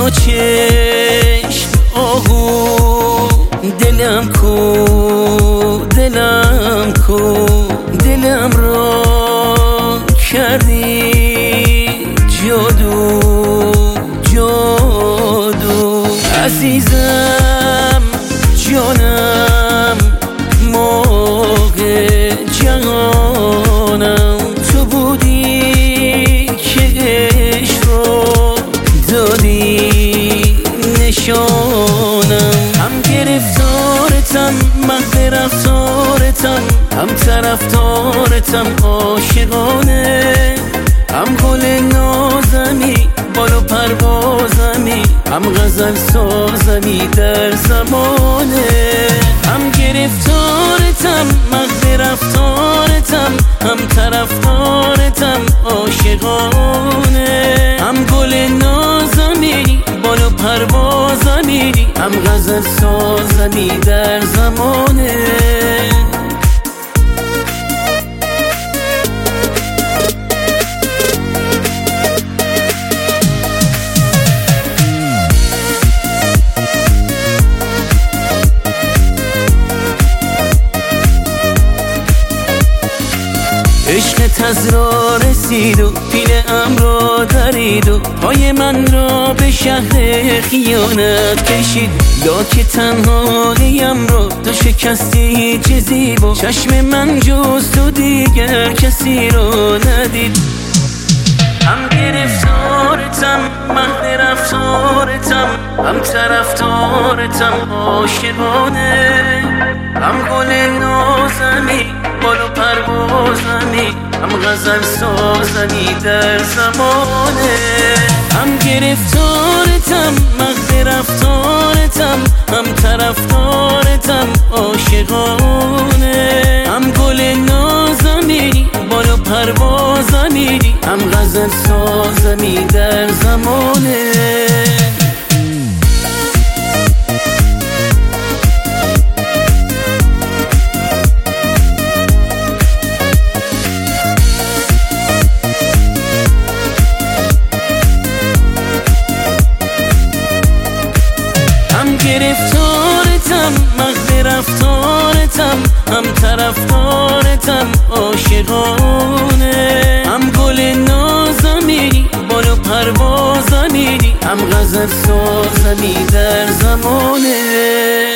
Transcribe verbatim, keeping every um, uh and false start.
دو چشم آهو دلم کو دلم کو دلم را کردی جادو جادو عزیزم جانم موقع جهانم تو بودی که عشق رو دادی نشانم هم گرفتارتم مهد رفتارتم هم طرفدارتم عاشقانه هم گل نازمی بال و پروازمی هم غزل سازمی در زمانه هم گرفتارتم مهد رفتارتم هم طرفدارتم عاشقانه هم گل نازمی بال و پروازمی هم غزل سازمی در زمانه عشقت از را رسید و پیل ام را درید و پای من را به شهر خیانت کشید لاک تنهاییم را تو شکستی چه زیبا چشم من جز تو دیگر کسی را ندید هم گرفتارتم مهد رفتارتم هم طرفدارتم عاشقانه هم گل نازمی بال و پروازمی هم غزل سازمی در زمانه هم گرفتارتم مهد رفتارتم هم طرفدارتم عاشقانه هم گل نازمی بال و پروازمی هم غزل سازمی در زمانه گرفتارتم مهد رفتارتم هم طرفدارتم عاشقانه هم گل نازمی بال و پروازمی هم غزل سازمی در زمانه